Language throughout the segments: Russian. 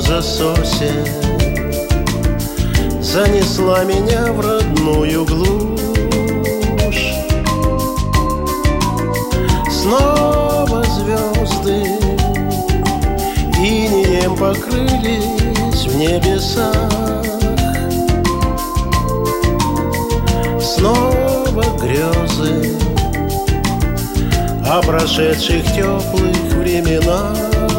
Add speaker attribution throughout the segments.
Speaker 1: засосе занесла меня в родную глушь. Снова звезды инеем покрылись в небесах. Снова грезы о прошедших теплых временах.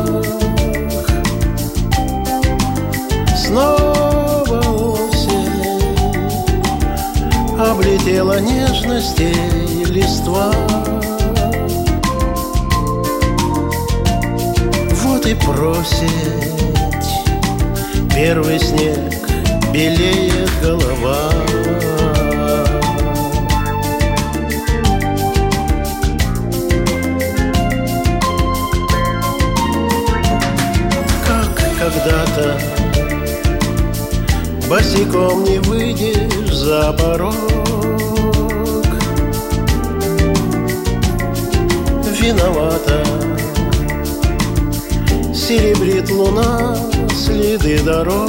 Speaker 1: Снова осень облетела нежностей листва. Вот и просить первый снег, белеет голова. Когда-то босиком не выйдешь за порог. Виновата, серебрит луна следы дорог.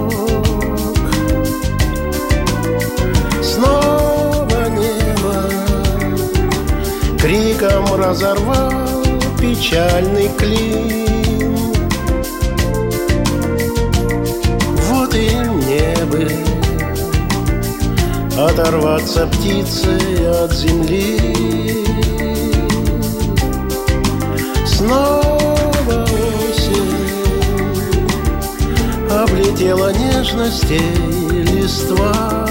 Speaker 1: Снова небо криком разорвал печальный клин. Вот и мне бы оторваться птицей от земли. Снова осень облетела нежностей листва.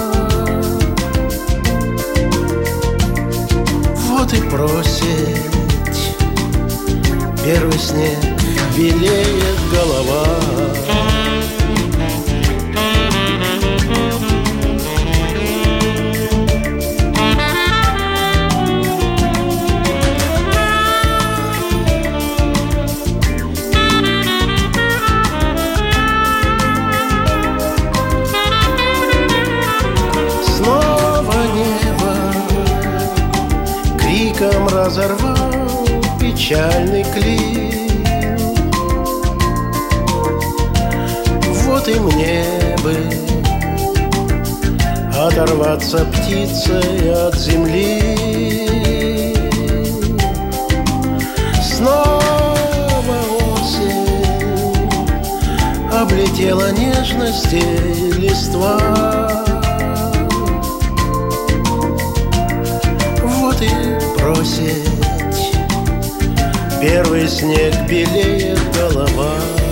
Speaker 1: Вот и просить первый снег, белеет голова. Криком разорвал печальный клин. Вот и мне бы оторваться птицей от земли. Снова осень облетела нежностей листва. Вот и просить первый снег, белеет голова.